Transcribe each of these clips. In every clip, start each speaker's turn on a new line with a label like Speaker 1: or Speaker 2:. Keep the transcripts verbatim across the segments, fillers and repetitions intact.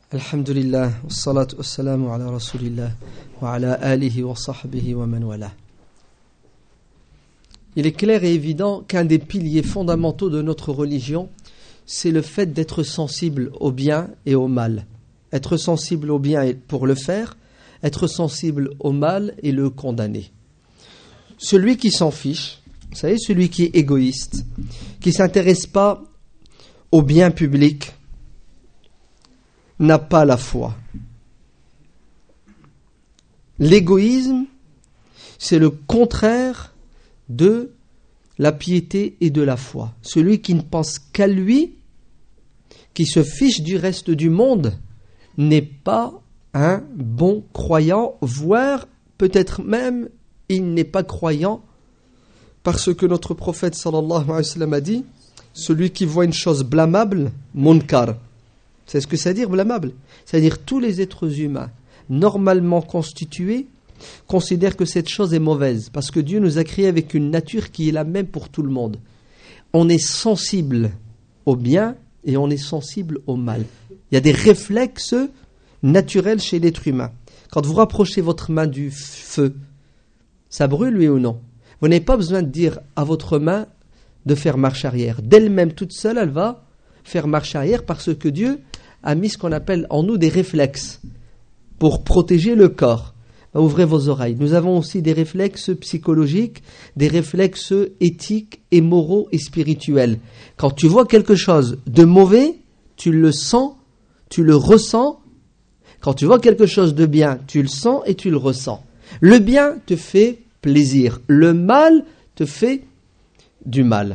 Speaker 1: Alhamdulillah, wassalatu wassalamu ala rasulillah, wa ala alihi wa sahbihi wa man wala. Il est clair et évident qu'un des piliers fondamentaux de notre religion, c'est le fait d'être sensible au bien et au mal. Être sensible au bien pour le faire, être sensible au mal et le condamner. Celui qui s'en fiche, vous savez, celui qui est égoïste, qui ne s'intéresse pas au bien public, n'a pas la foi. L'égoïsme, c'est le contraire de la piété et de la foi. Celui qui ne pense qu'à lui, qui se fiche du reste du monde, n'est pas un bon croyant, voire peut-être même il n'est pas croyant, parce que notre prophète sallallahu alayhi wa sallam a dit, celui qui voit une chose blâmable, munkar. C'est ce que ça veut dire blâmable. C'est-à-dire tous les êtres humains normalement constitués considèrent que cette chose est mauvaise parce que Dieu nous a créés avec une nature qui est la même pour tout le monde. On est sensible au bien et on est sensible au mal. Il y a des réflexes naturels chez l'être humain. Quand vous rapprochez votre main du feu, ça brûle, oui ou non? Vous n'avez pas besoin de dire à votre main de faire marche arrière. D'elle-même, toute seule, elle va faire marche arrière parce que Dieu a mis ce qu'on appelle en nous des réflexes pour protéger le corps. Ouvrez vos oreilles. Nous avons aussi des réflexes psychologiques, des réflexes éthiques et moraux et spirituels. Quand tu vois quelque chose de mauvais, tu le sens, tu le ressens. Quand tu vois quelque chose de bien, tu le sens et tu le ressens. Le bien te fait plaisir. Le mal te fait du mal.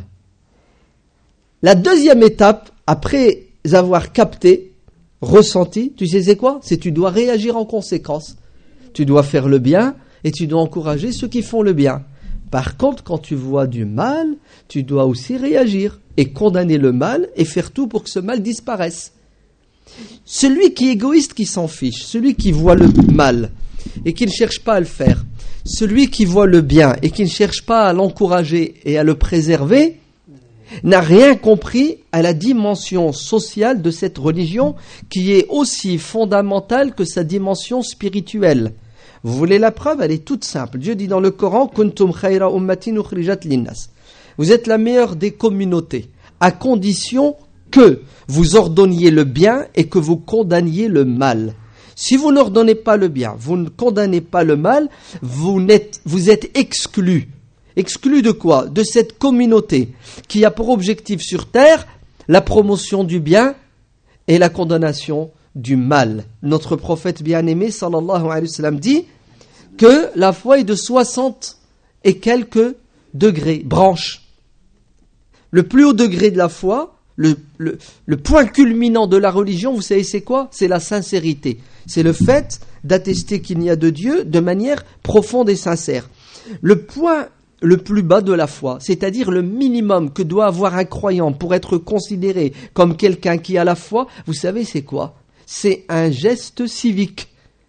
Speaker 1: La deuxième étape, après avoir capté, ressenti, tu sais c'est quoi? C'est tu dois réagir en conséquence. Tu dois faire le bien et tu dois encourager ceux qui font le bien. Par contre, quand tu vois du mal, tu dois aussi réagir et condamner le mal et faire tout pour que ce mal disparaisse. Celui qui est égoïste, qui s'en fiche, celui qui voit le mal et qui ne cherche pas à le faire, celui qui voit le bien et qui ne cherche pas à l'encourager et à le préserver, n'a rien compris à la dimension sociale de cette religion qui est aussi fondamentale que sa dimension spirituelle. Vous voulez la preuve? Elle est toute simple. Dieu dit dans le Coran, Kuntum khayra ummatin ukhrijat linnas. Vous êtes la meilleure des communautés, à condition que vous ordonniez le bien et que vous condamniez le mal. Si vous n'ordonnez pas le bien, vous ne condamnez pas le mal, vous, n'êtes, vous êtes exclus. Exclu de quoi? De cette communauté qui a pour objectif sur terre la promotion du bien et la condamnation du mal. Notre prophète bien-aimé sallallahu alayhi wa sallam dit que la foi est de soixante et quelques degrés, branches. Le plus haut degré de la foi, le, le, le point culminant de la religion, vous savez c'est quoi? C'est la sincérité. C'est le fait d'attester qu'il n'y a de Dieu de manière profonde et sincère. Le point le plus bas de la foi, c'est-à-dire le minimum que doit avoir un croyant pour être considéré comme quelqu'un qui a la foi, vous savez c'est quoi? C'est un geste civique.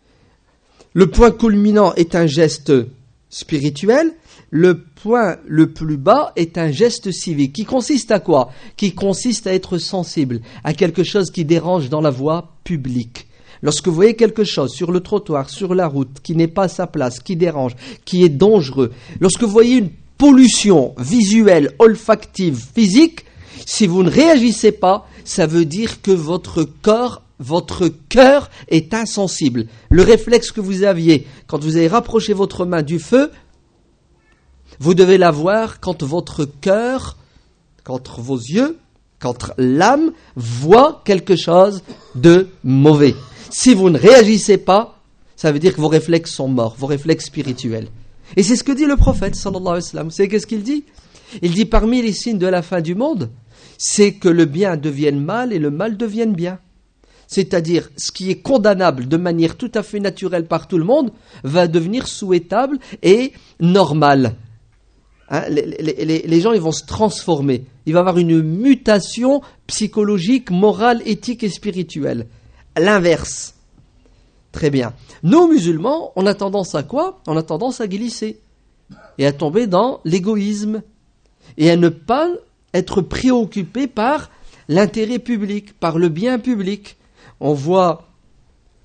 Speaker 1: Le point culminant est un geste spirituel, le point le plus bas est un geste civique, qui consiste à quoi? Qui consiste à être sensible à quelque chose qui dérange dans la voie publique. Lorsque vous voyez quelque chose sur le trottoir, sur la route, qui n'est pas à sa place, qui dérange, qui est dangereux, lorsque vous voyez une pollution visuelle, olfactive, physique, si vous ne réagissez pas, ça veut dire que votre corps, votre cœur est insensible. Le réflexe que vous aviez quand vous avez rapproché votre main du feu, vous devez l'avoir quand votre cœur, quand vos yeux, quand l'âme voit quelque chose de mauvais. Si vous ne réagissez pas, ça veut dire que vos réflexes sont morts, vos réflexes spirituels. Et c'est ce que dit le prophète, sallallahu alayhi wa sallam. Vous savez qu'est-ce qu'il dit? Il dit parmi les signes de la fin du monde, c'est que le bien devienne mal et le mal devienne bien. C'est-à-dire, ce qui est condamnable de manière tout à fait naturelle par tout le monde, va devenir souhaitable et normal. Hein, les, les, les, les gens ils vont se transformer. Il va y avoir une mutation psychologique, morale, éthique et spirituelle. L'inverse. Très bien. Nous, musulmans, on a tendance à quoi? On a tendance à glisser et à tomber dans l'égoïsme et à ne pas être préoccupé par l'intérêt public, par le bien public. On voit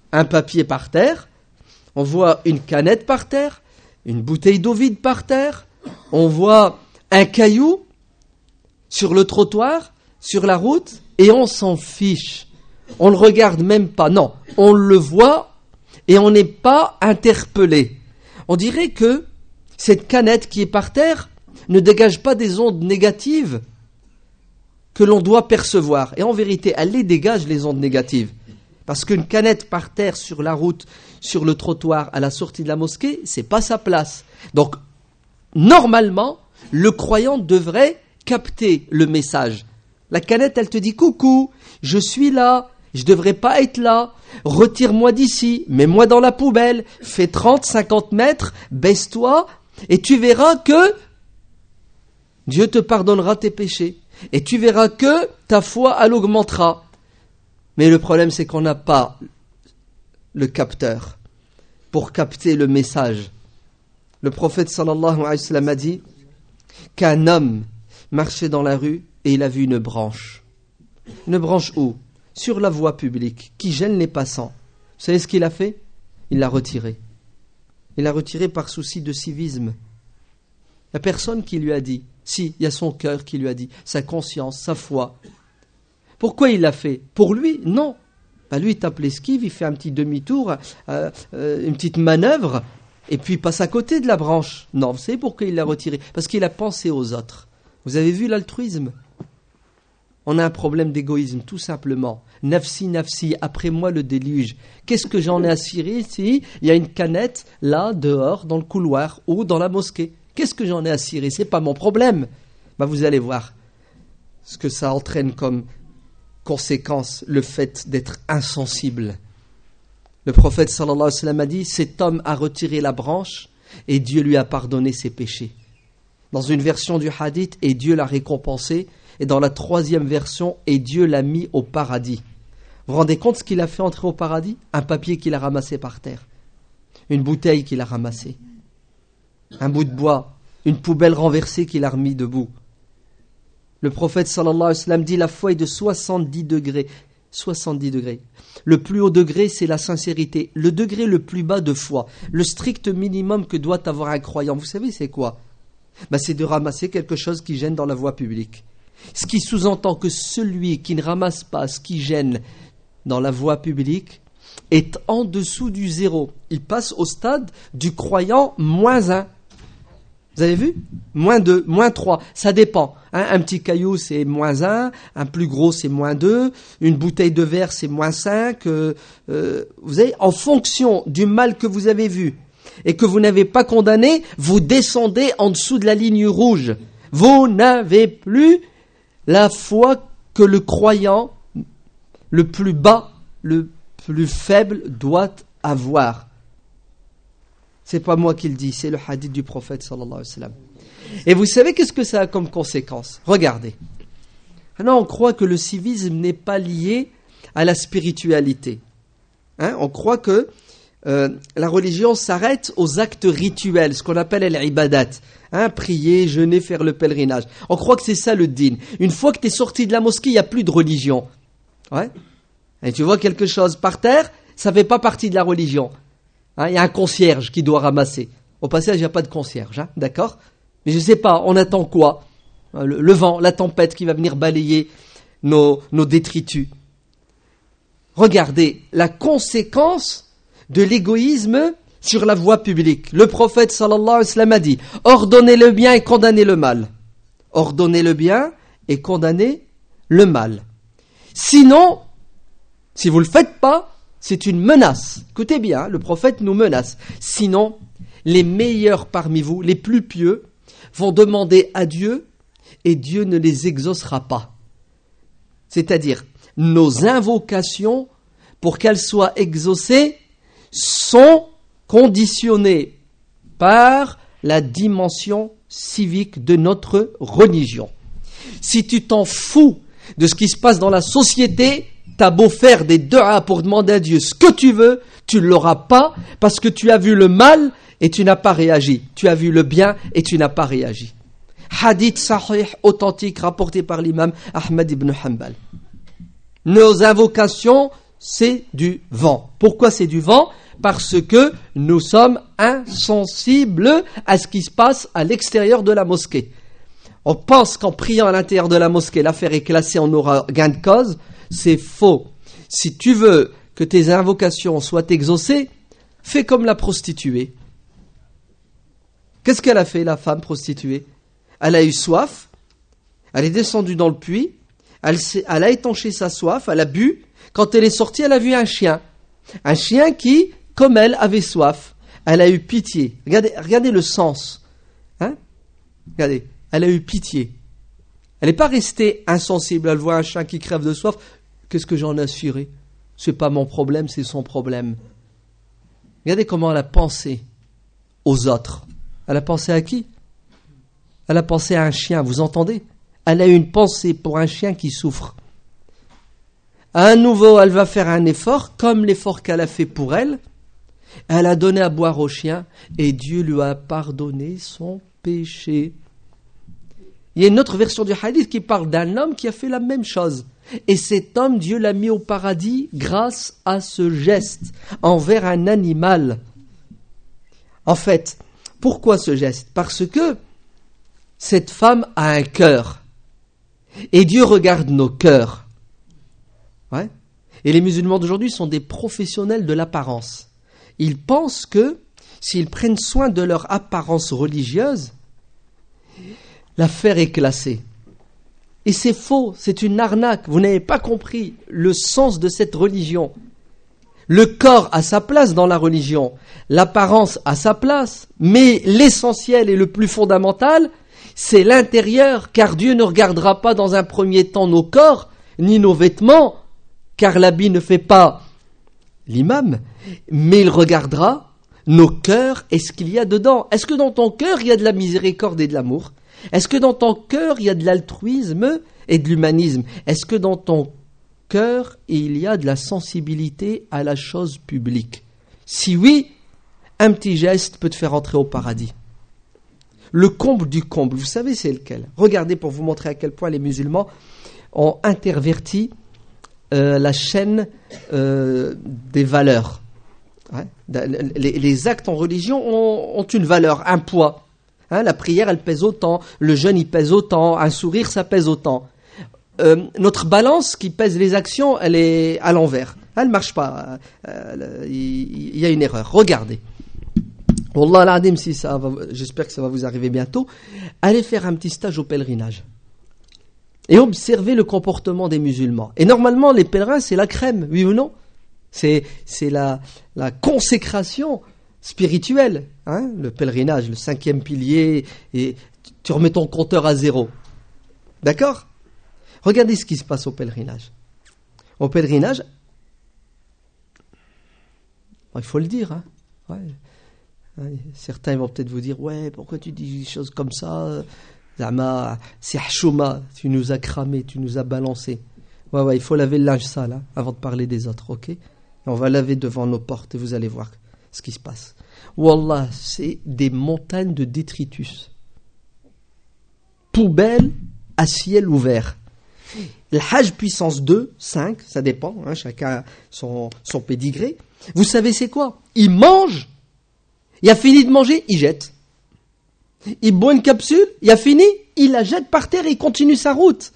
Speaker 1: un papier par terre, on voit une canette par terre, une bouteille d'eau vide par terre, on voit un caillou sur le trottoir, sur la route, et on s'en fiche. On ne le regarde même pas. Non, on le voit et on n'est pas interpellé. On dirait que cette canette qui est par terre ne dégage pas des ondes négatives que l'on doit percevoir. Et en vérité, elle les dégage, les ondes négatives. Parce qu'une canette par terre sur la route, sur le trottoir, à la sortie de la mosquée, c'est pas sa place. Donc, normalement, le croyant devrait capter le message. La canette, elle te dit « Coucou, je suis là, je devrais pas être là, retire-moi d'ici, mets-moi dans la poubelle, fais trente, cinquante mètres, baisse-toi, et tu verras que Dieu te pardonnera tes péchés. Et tu verras que ta foi, elle augmentera. » Mais le problème, c'est qu'on n'a pas le capteur pour capter le message. Le prophète sallallahu alayhi wa sallam a dit qu'un homme marchait dans la rue et il a vu une branche. Une branche où ? Sur la voie publique, qui gêne les passants. Vous savez ce qu'il a fait ? Il l'a retirée. Il l'a retirée par souci de civisme. Il n'y a personne qui lui a dit. Si, il y a son cœur qui lui a dit, sa conscience, sa foi. Pourquoi il l'a fait ? Pour lui ? Non. Bah lui, il tape l'esquive, il fait un petit demi-tour, euh, euh, une petite manœuvre, et puis il passe à côté de la branche. Non, vous savez pourquoi il l'a retirée ? Parce qu'il a pensé aux autres. Vous avez vu l'altruisme ? On a un problème d'égoïsme, tout simplement. Nafsi, nafsi, après moi le déluge. Qu'est-ce que j'en ai à cirer si il y a une canette, là, dehors, dans le couloir, ou dans la mosquée ? Qu'est-ce que j'en ai à cirer ? C'est pas mon problème. Bah, vous allez voir ce que ça entraîne comme conséquence, le fait d'être insensible. Le prophète sallallahu alayhi wa sallam a dit, cet homme a retiré la branche et Dieu lui a pardonné ses péchés. Dans une version du hadith, et Dieu l'a récompensé, et dans la troisième version, et Dieu l'a mis au paradis. Vous vous rendez compte ce qu'il a fait entrer au paradis ? Un papier qu'il a ramassé par terre, une bouteille qu'il a ramassée, un bout de bois, une poubelle renversée qu'il a remis debout. Le prophète sallallahu alayhi wa sallam dit, la foi est de soixante-dix degrés. soixante-dix degrés. Le plus haut degré, c'est la sincérité. Le degré le plus bas de foi, le strict minimum que doit avoir un croyant, vous savez c'est quoi ? Ben, c'est de ramasser quelque chose qui gêne dans la voie publique. Ce qui sous-entend que celui qui ne ramasse pas ce qui gêne dans la voie publique est en dessous du zéro. Il passe au stade du croyant moins un. Vous avez vu ? Moins deux, moins trois, ça dépend. Hein, un petit caillou, c'est moins un, un plus gros, c'est moins deux, une bouteille de verre, c'est moins cinq. Euh, euh, vous savez, en fonction du mal que vous avez vu et que vous n'avez pas condamné, vous descendez en dessous de la ligne rouge. Vous n'avez plus la foi que le croyant, le plus bas, le plus faible, doit avoir. C'est pas moi qui le dis, c'est le hadith du prophète sallallahu alayhi wa sallam. Et vous savez qu'est-ce que ça a comme conséquence ? Regardez. Maintenant, on croit que le civisme n'est pas lié à la spiritualité. Hein ? On croit que euh, la religion s'arrête aux actes rituels, ce qu'on appelle l'ibadat. Hein, prier, jeûner, faire le pèlerinage. On croit que c'est ça le din. Une fois que tu es sorti de la mosquée, il n'y a plus de religion. Ouais. Et tu vois quelque chose par terre, ça ne fait pas partie de la religion. Hein, il y a un concierge qui doit ramasser. Au passage, il n'y a pas de concierge, hein, d'accord ? Mais je ne sais pas, on attend quoi ? le, le vent, la tempête qui va venir balayer nos, nos détritus. Regardez la conséquence de l'égoïsme sur la voie publique. Le prophète sallallahu alayhi wa sallam a dit, ordonnez le bien et condamnez le mal. Ordonnez le bien et condamnez le mal. Sinon, si vous ne le faites pas, c'est une menace. Écoutez bien, le prophète nous menace. Sinon, les meilleurs parmi vous, les plus pieux, vont demander à Dieu et Dieu ne les exaucera pas. C'est-à-dire, nos invocations, pour qu'elles soient exaucées, sont conditionnées par la dimension civique de notre religion. Si tu t'en fous de ce qui se passe dans la société, t'as beau faire des du'a pour demander à Dieu ce que tu veux, tu ne l'auras pas parce que tu as vu le mal et tu n'as pas réagi. Tu as vu le bien et tu n'as pas réagi. Hadith sahih, authentique, rapporté par l'imam Ahmad ibn Hanbal. Nos invocations c'est du vent. Pourquoi c'est du vent ? Parce que nous sommes insensibles à ce qui se passe à l'extérieur de la mosquée. On pense qu'en priant à l'intérieur de la mosquée, l'affaire est classée, on aura gain de cause. C'est faux. Si tu veux que tes invocations soient exaucées, fais comme la prostituée. Qu'est-ce qu'elle a fait, la femme prostituée ? Elle a eu soif, elle est descendue dans le puits, elle, elle a étanché sa soif, elle a bu. Quand elle est sortie, elle a vu un chien. Un chien qui, comme elle, avait soif. Elle a eu pitié. Regardez, regardez le sens. Hein ? Regardez, elle a eu pitié. Elle n'est pas restée insensible. Elle voit un chien qui crève de soif. Qu'est-ce que j'en ai assuré ? C'est pas mon problème, c'est son problème. Regardez comment elle a pensé aux autres. Elle a pensé à qui ? Elle a pensé à un chien, vous entendez ? Elle a eu une pensée pour un chien qui souffre. À nouveau, elle va faire un effort, comme l'effort qu'elle a fait pour elle. Elle a donné à boire au chien et Dieu lui a pardonné son péché. Il y a une autre version du hadith qui parle d'un homme qui a fait la même chose. Et cet homme, Dieu l'a mis au paradis grâce à ce geste envers un animal. En fait, pourquoi ce geste ? Parce que cette femme a un cœur. Et Dieu regarde nos cœurs. Ouais. Et les musulmans d'aujourd'hui sont des professionnels de l'apparence. Ils pensent que s'ils prennent soin de leur apparence religieuse, l'affaire est classée. Et c'est faux, c'est une arnaque. Vous n'avez pas compris le sens de cette religion. Le corps a sa place dans la religion, l'apparence a sa place, mais l'essentiel et le plus fondamental, c'est l'intérieur, car Dieu ne regardera pas dans un premier temps nos corps, ni nos vêtements, car l'habit ne fait pas l'imam, mais il regardera nos cœurs et ce qu'il y a dedans. Est-ce que dans ton cœur, il y a de la miséricorde et de l'amour ? Est-ce que dans ton cœur, il y a de l'altruisme et de l'humanisme ? Est-ce que dans ton cœur, il y a de la sensibilité à la chose publique ? Si oui, un petit geste peut te faire entrer au paradis. Le comble du comble, vous savez c'est lequel ? Regardez pour vous montrer à quel point les musulmans ont interverti euh, la chaîne euh, des valeurs. Ouais. Les, les actes en religion ont, ont une valeur, un poids. Hein, la prière, elle pèse autant, le jeûne, il pèse autant, un sourire, ça pèse autant. Euh, notre balance qui pèse les actions, elle est à l'envers. Elle ne marche pas. Euh, il y a une erreur. Regardez. Wallah al-Adim, si ça va, j'espère que ça va vous arriver bientôt. Allez faire un petit stage au pèlerinage. Et observez le comportement des musulmans. Et normalement, les pèlerins, c'est la crème, oui ou non ? C'est, c'est la, la consécration spirituelle. Hein ? Le pèlerinage, le cinquième pilier, et tu remets ton compteur à zéro. D'accord ? Regardez ce qui se passe au pèlerinage. Au pèlerinage, bon, il faut le dire. Hein ? Ouais. Certains vont peut-être vous dire, ouais, pourquoi tu dis des choses comme ça ? Zama, c'est hchouma, tu nous as cramé, tu nous as balancé. Ouais, ouais, il faut laver le linge sale hein, avant de parler des autres, ok ? Et on va laver devant nos portes et vous allez voir ce qui se passe. Wallah, c'est des montagnes de détritus. Poubelles à ciel ouvert. Le Hajj puissance deux, cinq, ça dépend, hein, chacun a son, son pédigré. Vous savez c'est quoi ? Il mange, il a fini de manger, il jette. Il boit une capsule, il a fini, il la jette par terre et il continue sa route.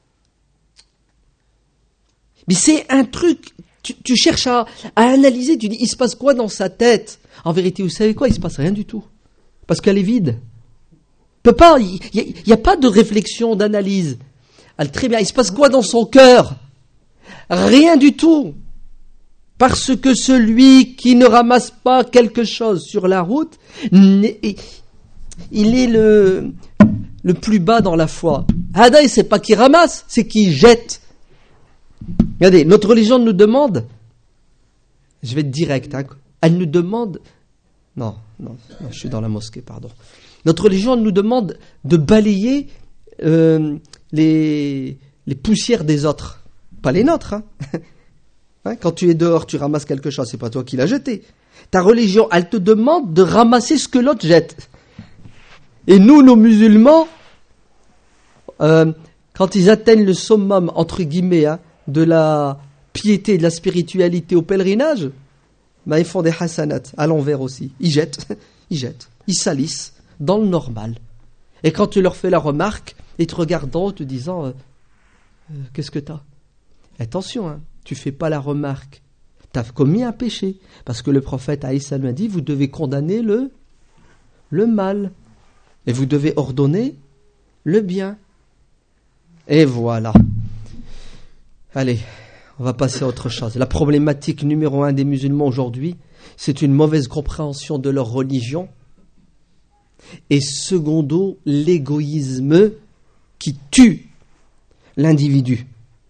Speaker 1: Mais c'est un truc, tu, tu cherches à, à analyser, tu dis, il se passe quoi dans sa tête ? En vérité, vous savez quoi ? Il se passe rien du tout. Parce qu'elle est vide. Il peut pas, il n'y a, a pas de réflexion, d'analyse. Elle, très bien, il se passe quoi dans son cœur ? Rien du tout. Parce que celui qui ne ramasse pas quelque chose sur la route, il est le, le plus bas dans la foi. Hadaï, c'est pas qu'il ramasse, c'est qu'il jette. Regardez, notre religion nous demande, je vais être direct, hein, elle nous demande, non, non, non, je suis dans la mosquée, pardon. Notre religion nous demande de balayer euh, les, les poussières des autres, pas les nôtres. Hein. Hein, quand tu es dehors, tu ramasses quelque chose, c'est pas toi qui l'as jeté. Ta religion, elle te demande de ramasser ce que l'autre jette. Et nous, nos musulmans, euh, quand ils atteignent le summum, entre guillemets, hein, de la piété, de la spiritualité au pèlerinage, ben ils font des hasanat à l'envers aussi. Ils jettent, ils jettent, ils salissent dans le normal. Et quand tu leur fais la remarque, ils te regardent en te disant euh, euh, qu'est-ce que t'as? Attention, hein, tu fais pas la remarque. T'as commis un péché. Parce que le prophète Aïssa lui a dit, vous devez condamner le, le mal. Et vous devez ordonner le bien. Et voilà. Allez, on va passer à autre chose. La problématique numéro un des musulmans aujourd'hui, c'est une mauvaise compréhension de leur religion. Et secondo, l'égoïsme qui tue l'individu.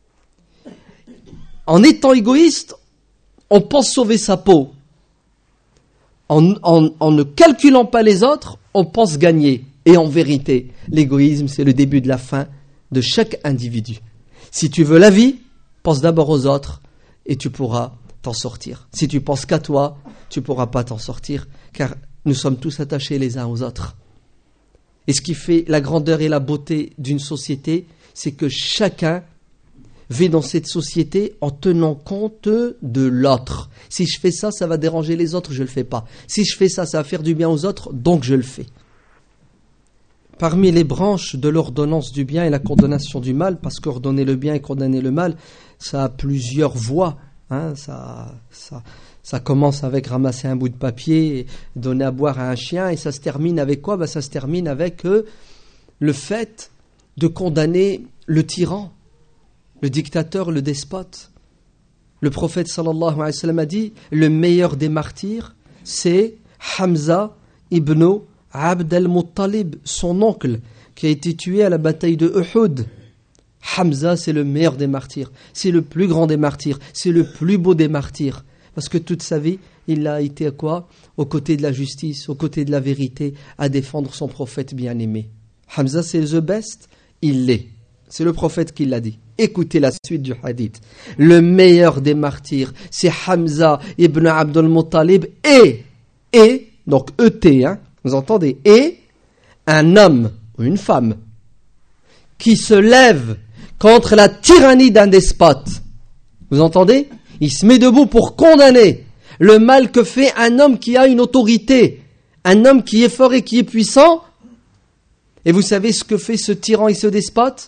Speaker 1: En étant égoïste, on pense sauver sa peau. En, en, en ne calculant pas les autres, on pense gagner. Et en vérité, l'égoïsme, c'est le début de la fin de chaque individu. Si tu veux la vie, pense d'abord aux autres et tu pourras t'en sortir. Si tu penses qu'à toi, tu ne pourras pas t'en sortir, car nous sommes tous attachés les uns aux autres. Et ce qui fait la grandeur et la beauté d'une société, c'est que chacun vit dans cette société en tenant compte de l'autre. Si je fais ça, ça va déranger les autres, je ne le fais pas. Si je fais ça, ça va faire du bien aux autres, donc je le fais. Parmi les branches de l'ordonnance du bien et la condamnation du mal, parce qu'ordonner le bien et condamner le mal, ça a plusieurs voies. Hein, ça, ça, ça commence avec ramasser un bout de papier, et donner à boire à un chien, et ça se termine avec quoi? Ben, ça se termine avec euh, le fait de condamner le tyran, le dictateur, le despote. Le prophète sallallahu alayhi wa sallam a dit, le meilleur des martyrs, c'est Hamza ibn Abd al-Muttalib, son oncle, qui a été tué à la bataille de Uhud. Hamza, c'est le meilleur des martyrs, c'est le plus grand des martyrs, c'est le plus beau des martyrs. Parce que toute sa vie, il a été à quoi? Aux côtés de la justice, aux côtés de la vérité, à défendre son prophète bien-aimé. Hamza, c'est the best, il l'est. C'est le prophète qui l'a dit. Écoutez la suite du hadith. Le meilleur des martyrs, c'est Hamza ibn Abd al-Muttalib et, et, donc E T, hein, vous entendez, et un homme ou une femme qui se lève contre la tyrannie d'un despote. Vous entendez? Il se met debout pour condamner le mal que fait un homme qui a une autorité, un homme qui est fort et qui est puissant. Et vous savez ce que fait ce tyran et ce despote?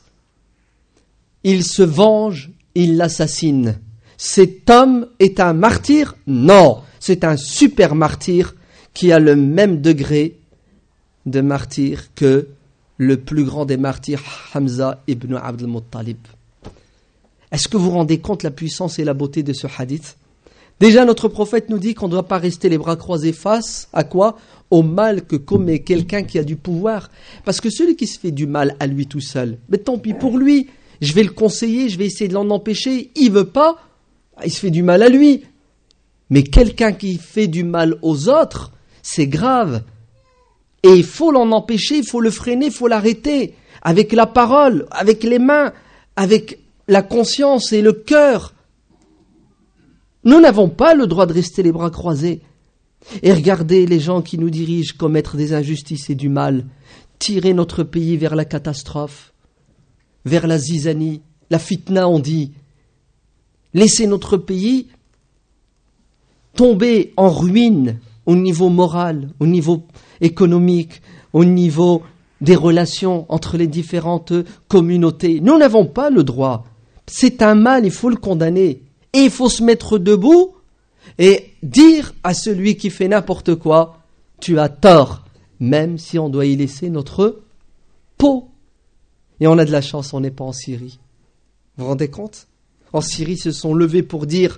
Speaker 1: Il se venge, il l'assassine. Cet homme est un martyr? Non, c'est un super martyr qui a le même degré de martyr que le plus grand des martyrs, Hamza ibn Abd al-Muttalib. Est-ce que vous vous rendez compte la puissance et la beauté de ce hadith? Déjà, notre prophète nous dit qu'on ne doit pas rester les bras croisés face à quoi? Au mal que commet quelqu'un qui a du pouvoir. Parce que celui qui se fait du mal à lui tout seul, mais tant pis pour lui, je vais le conseiller, je vais essayer de l'en empêcher, il veut pas, il se fait du mal à lui. Mais quelqu'un qui fait du mal aux autres, c'est grave. Et il faut l'en empêcher, il faut le freiner, il faut l'arrêter. Avec la parole, avec les mains, avec la conscience et le cœur. Nous n'avons pas le droit de rester les bras croisés. Et regardez les gens qui nous dirigent commettre des injustices et du mal, tirer notre pays vers la catastrophe, vers la zizanie, la fitna on dit. Laisser notre pays tomber en ruine au niveau moral, au niveau économique, au niveau des relations entre les différentes communautés. Nous n'avons pas le droit. C'est un mal, il faut le condamner. Et il faut se mettre debout et dire à celui qui fait n'importe quoi, tu as tort, même si on doit y laisser notre peau. Et on a de la chance, on n'est pas en Syrie. Vous vous rendez compte? En Syrie, ils se sont levés pour dire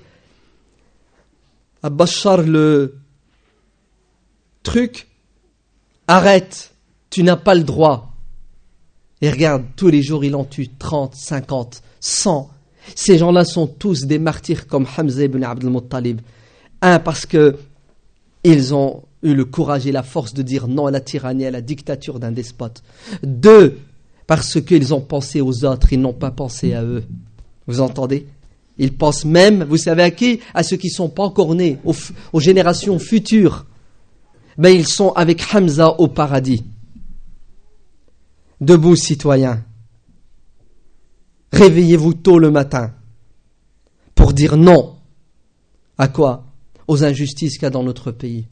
Speaker 1: à Bachar le truc, arrête, tu n'as pas le droit. Et regarde, tous les jours, il en tue trente, cinquante, cent. Ces gens-là sont tous des martyrs comme Hamza ibn Abd al-Muttalib. Un, parce que ils ont eu le courage et la force de dire non à la tyrannie, à la dictature d'un despote. Deux, parce qu'ils ont pensé aux autres, ils n'ont pas pensé à eux. Vous entendez? Ils pensent même, vous savez à qui? À ceux qui ne sont pas encore nés, aux, aux générations futures. Ben, ils sont avec Hamza au paradis. Debout, citoyens. Réveillez-vous tôt le matin pour pour dire non. À quoi? Aux injustices qu'il y a dans notre pays.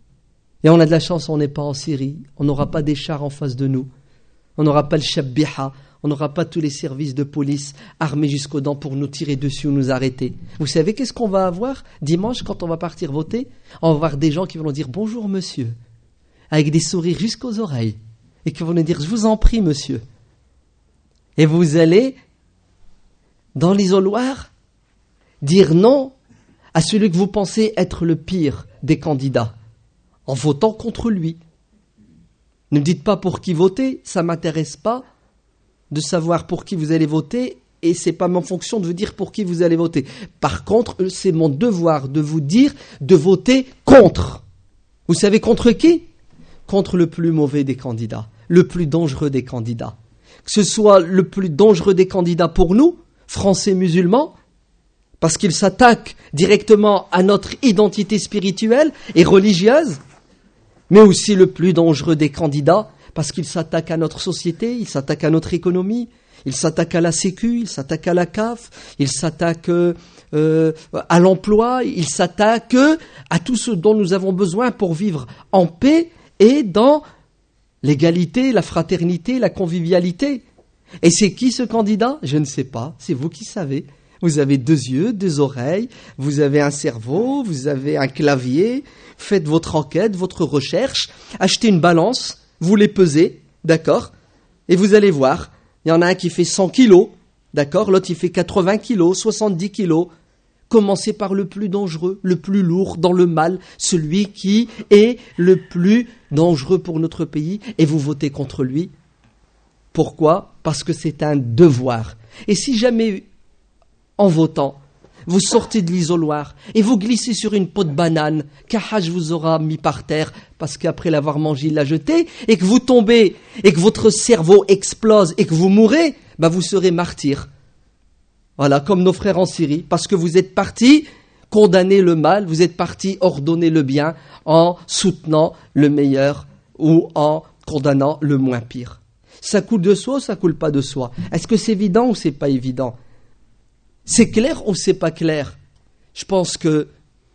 Speaker 1: Et on a de la chance, on n'est pas en Syrie, on n'aura pas des chars en face de nous, on n'aura pas le Shabbiha, on n'aura pas tous les services de police armés jusqu'aux dents pour nous tirer dessus ou nous arrêter. Vous savez qu'est-ce qu'on va avoir dimanche quand on va partir voter? On va voir des gens qui vont nous dire « Bonjour monsieur », avec des sourires jusqu'aux oreilles, et qui vont nous dire « Je vous en prie monsieur ». Et vous allez, dans l'isoloir, dire non à celui que vous pensez être le pire des candidats, en votant contre lui. Ne me dites pas pour qui voter, ça ne m'intéresse pas de savoir pour qui vous allez voter, et ce n'est pas ma fonction de vous dire pour qui vous allez voter. Par contre, c'est mon devoir de vous dire de voter contre. Vous savez contre qui? Contre le plus mauvais des candidats, le plus dangereux des candidats. Que ce soit le plus dangereux des candidats pour nous, Français musulmans, parce qu'il s'attaque directement à notre identité spirituelle et religieuse, mais aussi le plus dangereux des candidats, parce qu'il s'attaque à notre société, il s'attaque à notre économie, il s'attaque à la sécu, il s'attaque à la C A F, il s'attaque euh, euh, à l'emploi, il s'attaque à tout ce dont nous avons besoin pour vivre en paix et dans l'égalité, la fraternité, la convivialité. Et c'est qui ce candidat? Je ne sais pas, c'est vous qui savez. Vous avez deux yeux, deux oreilles, vous avez un cerveau, vous avez un clavier, faites votre enquête, votre recherche, achetez une balance, vous les pesez, d'accord? Et vous allez voir, il y en a un qui fait cent kilos, d'accord? L'autre il fait quatre-vingts kilos, soixante-dix kilos. Commencez par le plus dangereux, le plus lourd dans le mal, celui qui est le plus dangereux pour notre pays, et vous votez contre lui. Pourquoi? Parce que c'est un devoir. Et si jamais, en votant, vous sortez de l'isoloir et vous glissez sur une peau de banane qu'Ahaj vous aura mis par terre parce qu'après l'avoir mangé, il l'a jeté, et que vous tombez et que votre cerveau explose et que vous mourrez, bah vous serez martyr. Voilà, comme nos frères en Syrie, parce que vous êtes partis condamner le mal, vous êtes partis ordonner le bien en soutenant le meilleur ou en condamnant le moins pire. Ça coule de soi ou ça coule pas de soi? Est-ce que c'est évident ou c'est pas évident? C'est clair ou c'est pas clair? Je pense que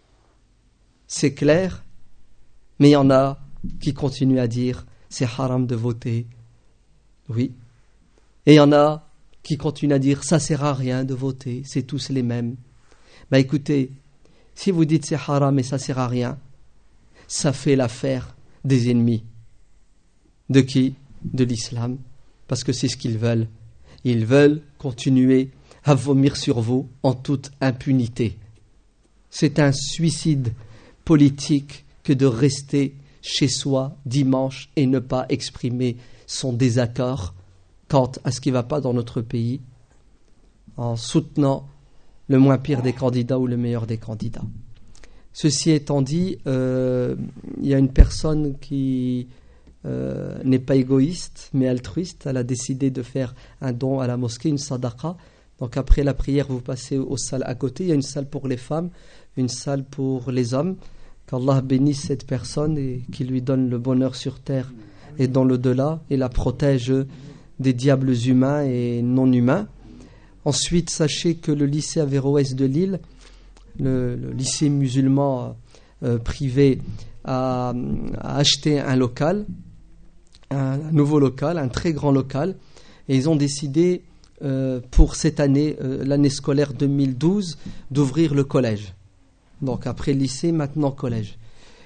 Speaker 1: c'est clair, mais il y en a qui continuent à dire c'est haram de voter. Oui. Et il y en a qui continuent à dire ça sert à rien de voter, c'est tous les mêmes. Ben écoutez, si vous dites c'est haram et ça sert à rien, ça fait l'affaire des ennemis. De qui? De l'islam. Parce que c'est ce qu'ils veulent. Ils veulent continuer à vomir sur vous en toute impunité. C'est un suicide politique que de rester chez soi dimanche et ne pas exprimer son désaccord quant à ce qui ne va pas dans notre pays en soutenant le moins pire des candidats ou le meilleur des candidats. Ceci étant dit, euh, il y a une personne qui euh, n'est pas égoïste mais altruiste. Elle a décidé de faire un don à la mosquée, une sadaqa. Donc après la prière, vous passez aux salles à côté. Il y a une salle pour les femmes, une salle pour les hommes. Qu'Allah bénisse cette personne et qu'il lui donne le bonheur sur terre et dans l'au-delà et la protège des diables humains et non humains. Ensuite, sachez que le lycée Averroès de Lille, le, le lycée musulman euh, privé, a, a acheté un local, un, un nouveau local, un très grand local, et ils ont décidé euh, pour cette année, euh, l'année scolaire deux mille douze, d'ouvrir le collège. Donc après lycée, maintenant collège.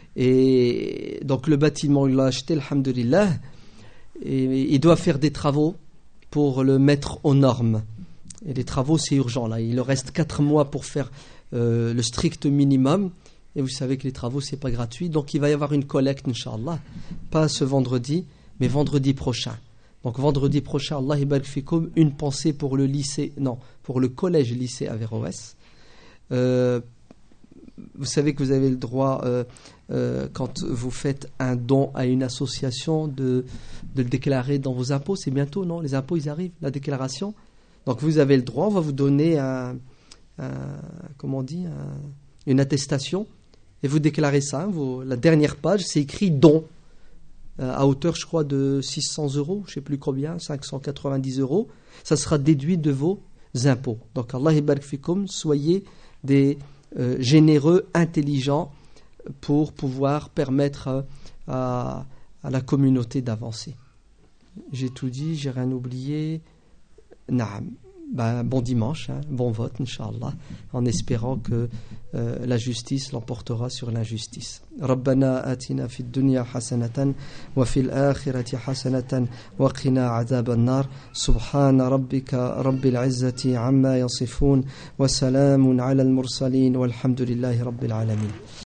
Speaker 1: Et donc le bâtiment, il l'a acheté, alhamdoulilah, et il doit faire des travaux pour le mettre aux normes. Et les travaux, c'est urgent. Là. Il leur reste quatre mois pour faire euh, le strict minimum. Et vous savez que les travaux, c'est pas gratuit. Donc il va y avoir une collecte, Inch'Allah. Pas ce vendredi, mais vendredi prochain. Donc vendredi prochain, Allah ibarak fikoum, une pensée pour le lycée, non, pour le collège lycée Averroès. Euh, vous savez que vous avez le droit, euh, euh, quand vous faites un don à une association, de, de le déclarer dans vos impôts. C'est bientôt, non? Les impôts, ils arrivent, la déclaration. Donc vous avez le droit, on va vous donner un, un, comment on dit, un, une attestation, et vous déclarez ça. Vous, la dernière page, c'est écrit don, euh, à hauteur, je crois, de six cents euros, je ne sais plus combien, cinq cent quatre-vingt-dix euros. Ça sera déduit de vos impôts. Donc Allah ibarak fikum, soyez des euh, généreux, intelligents pour pouvoir permettre à, à la communauté d'avancer. J'ai tout dit, j'ai rien oublié. Naam. Ben, bon dimanche, hein, bon vote, Inch'Allah, en espérant que euh, la justice l'emportera sur l'injustice. Rabbana atina fid dunya hasanatan wa fil akhirati hasanatan wa qina adhaban nar. Subhana rabbika rabbil izzati amma yasifun wa salamun ala al mursalin walhamdulillahi rabbil alamin.